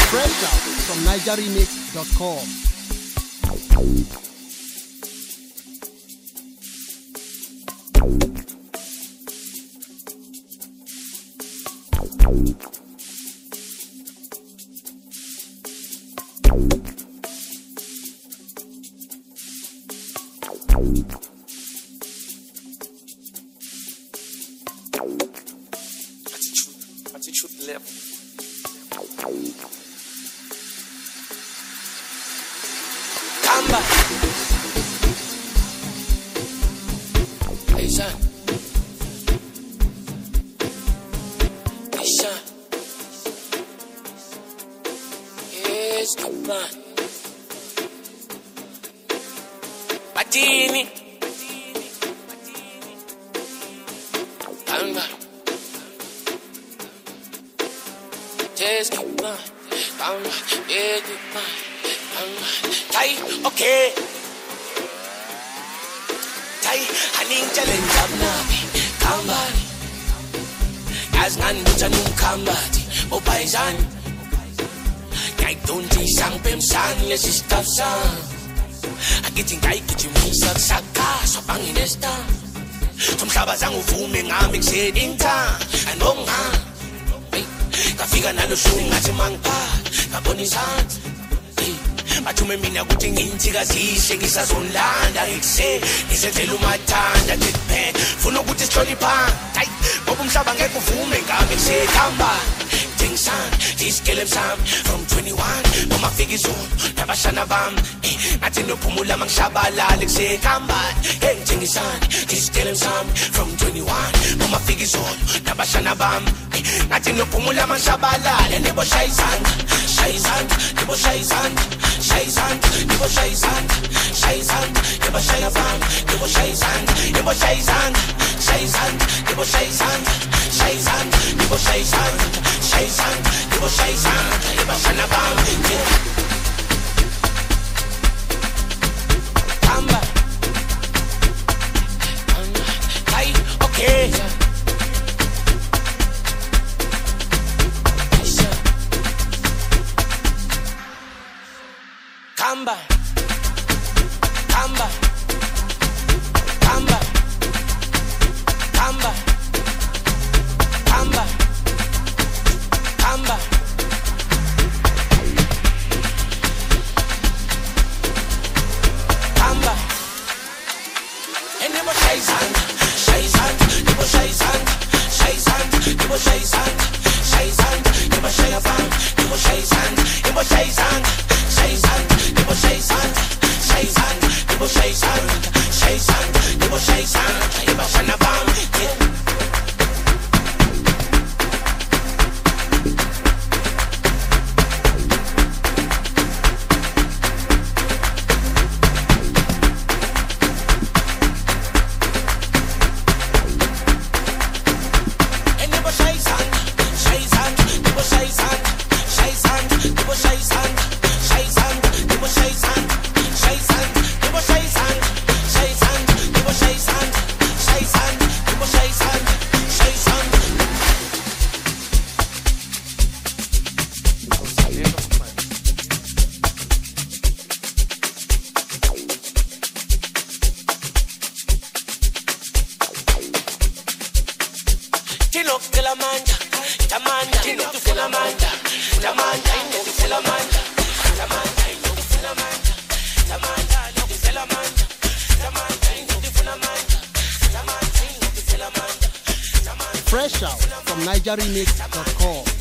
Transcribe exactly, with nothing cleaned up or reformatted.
Fresh out from niger remix dot com. Attitude, attitude level. Kamba. Hey son. Hey son. Yes, come on. Batini. Kamba. Just come on. Kamba. Yeah, come on. Tai, okay. Tai, haning challenge abnabi, kambani. As nan buta nung kambati, o paisan. Kay tunti sang pemsan, les istaf sang. Agiting kay kitim hisag saka, sa panginesta. Tumsabazang uvume ngamik sedinta, anong ha? Kafika nalusung at simangpa, kaponisan. Mathume mina kuthi ngintsikazishe ngisazonlanda ekuse ngisenzela umathanda tethe funa ukuthi sihlonipha hayi ngoba umhlaba ngeke uvume ngami kusekhamba Tingsan isikele msam from twenty-one mama fika izolo nabashana bami ngathi nophumula mangishabalala kusekhamba hey Tingsan isikele msam from twenty-one mama fika izolo nabashana bami ngathi nophumula mangishabalala nebo shayizanda shayizanda nebo shayizanda Shayzand, nebo Shayzand, Shayzand, nebo Shayzand, nebo Shayzand, nebo Shayzand, Shayzand, nebo Shayzand, Shayzand, nebo Shayzand, Shayzand, nebo Shayzand, nebo Shanabam. Kamba, hey, okay. Kamba, Kamba, Kamba, Kamba, Kamba, Kamba. Kamba. And nebo Shayzand, Shayzand, nebo Shayzand, Shayzand, nebo Shayzand, Shayzand, nebo Shayzand, nebo Shayzand, nebo Shayzand, Shayzand. Nebo Shayzand, Shayzand, nebo Shayzand, Shayzand, nebo Shayzand, nebo Shanabam. Nebo Shayzand, Shayzand, nebo Shayzand, Shayzand, nebo Shayzand. Shayzand, nebo Shayzand, Shayzand, nebo Shayzand, Shayzand, nebo Shayzand, Shayzand, nebo Shayzand, Shayzand. Tino que la manda, tamanda, tino que la manda, tamanda, tino que la manda. Fresh out from niger remix dot com.